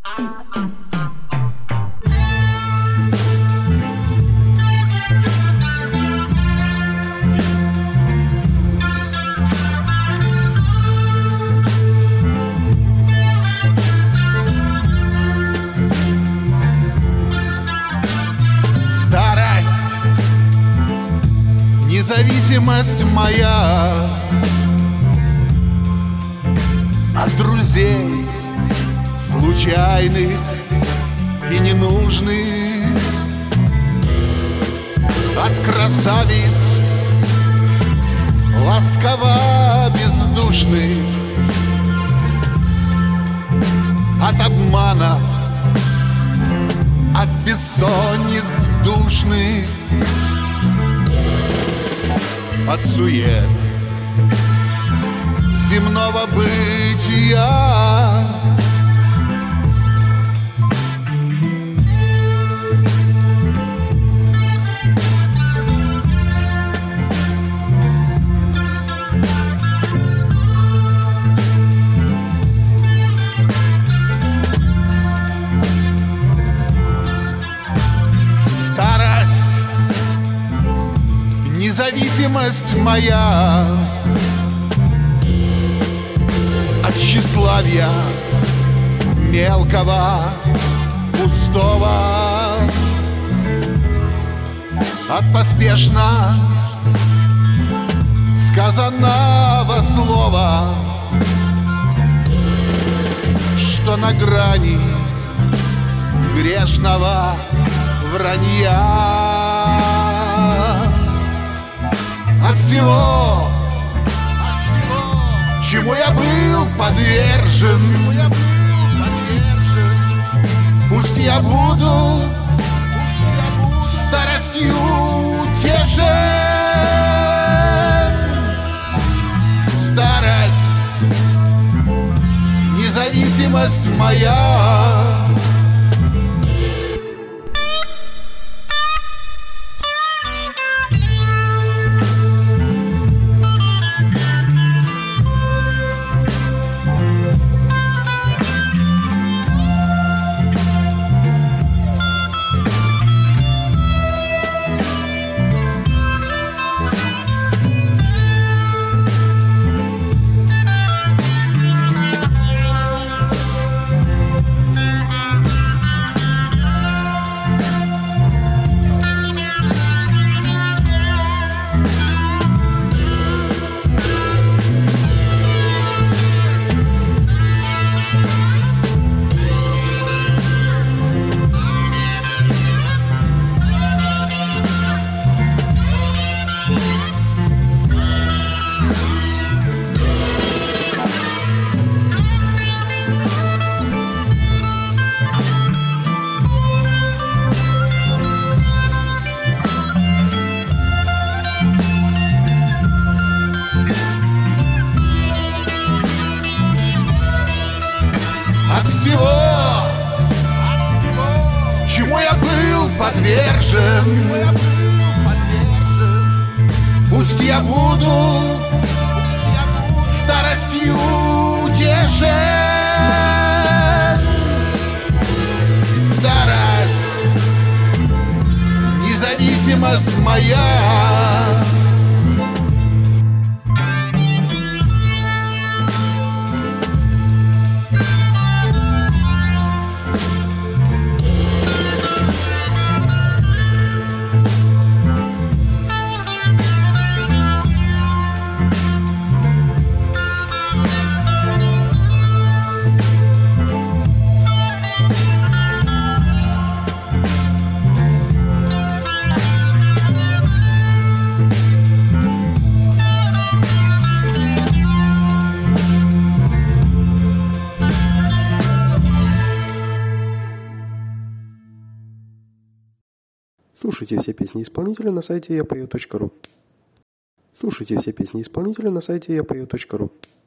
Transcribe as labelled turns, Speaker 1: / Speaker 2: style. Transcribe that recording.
Speaker 1: Старость, независимость моя от друзей случайных и ненужных, от красавиц ласково бездушных, от обмана, от бессонниц душных, от сует земного бытия. Старость, независимость моя от тщеславия мелкого, пустого, от поспешно сказанного слова, что на грани грешного вранья. От всего, чему я был подвержен, пусть я буду старостью утешен. Старость, независимость моя. От всего, чему я был подвержен, пусть я буду старостью утешен. Старость, независимость моя.
Speaker 2: Слушайте все песни исполнителя на сайте yapою.ru. Слушайте все песни исполнителя на сайте yapою.ru.